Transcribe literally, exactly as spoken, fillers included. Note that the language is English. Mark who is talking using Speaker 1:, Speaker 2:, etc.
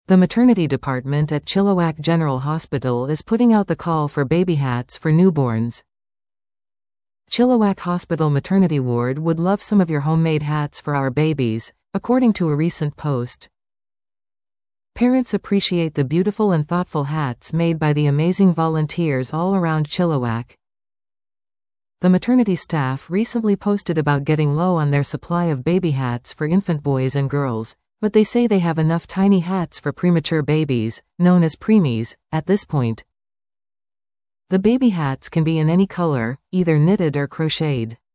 Speaker 1: The maternity department at Chilliwack General Hospital is putting out the call for baby hats for newborns. Chilliwack Hospital Maternity Ward would love some of your homemade hats for our babies, according to a recent post. Parents appreciate the beautiful and thoughtful hats made by the amazing volunteers all around Chilliwack. The maternity staff recently posted about getting low on their supply of baby hats for infant boys and girls, but they say they have enough tiny hats for premature babies, known as preemies, at this point. The baby hats can be in any color, either knitted or crocheted.